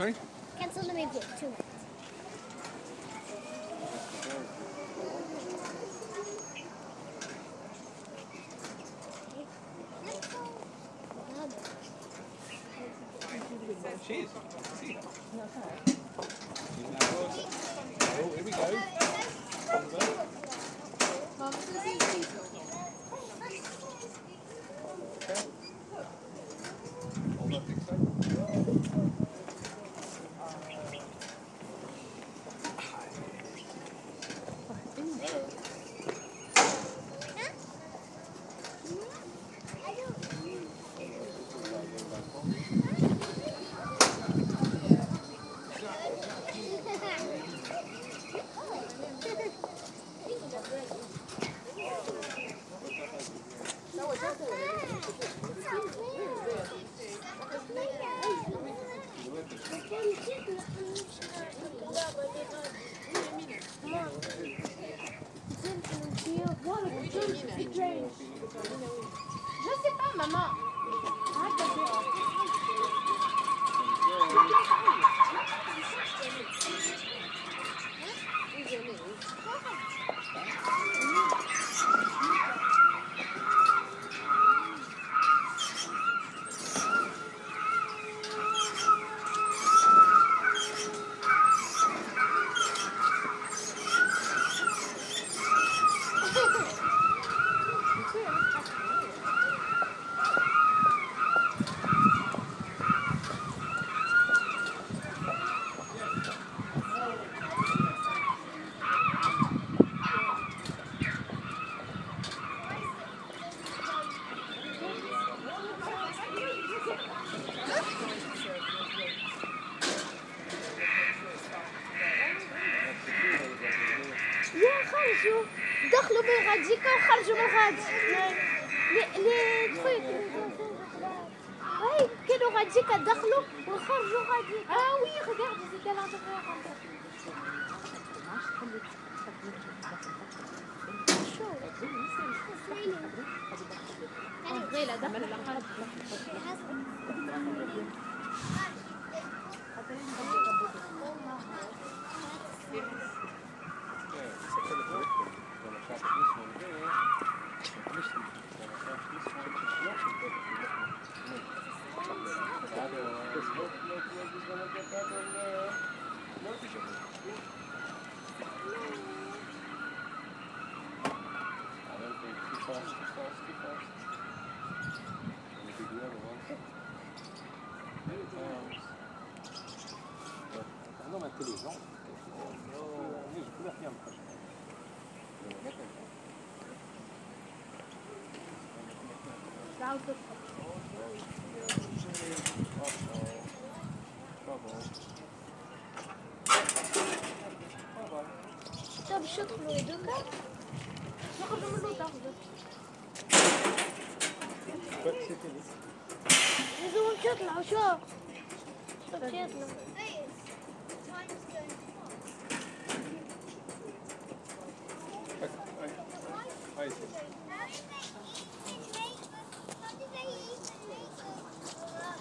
Sorry? Cancel the maybe 2 minutes. Cheers. See. Oh, here we go. Okay. Hold on, think so. Je sais pas, maman. Arrête de dire. خرجوا دخلوا من غاديكا وخرجوا من غادي لي تروك هاي كانوا غاديكا دخلوا وخرجوا غاديكا. Ah oui, regarde, ils étaient à l'intérieur. En vrai, la dame, elle a pas. Un homme intelligent. Oui, je peux la faire. طب شو تدخلوا يدوكا؟ نخرجوا من الأوضة. لازم نطلعوا شو؟ طب يطلعوا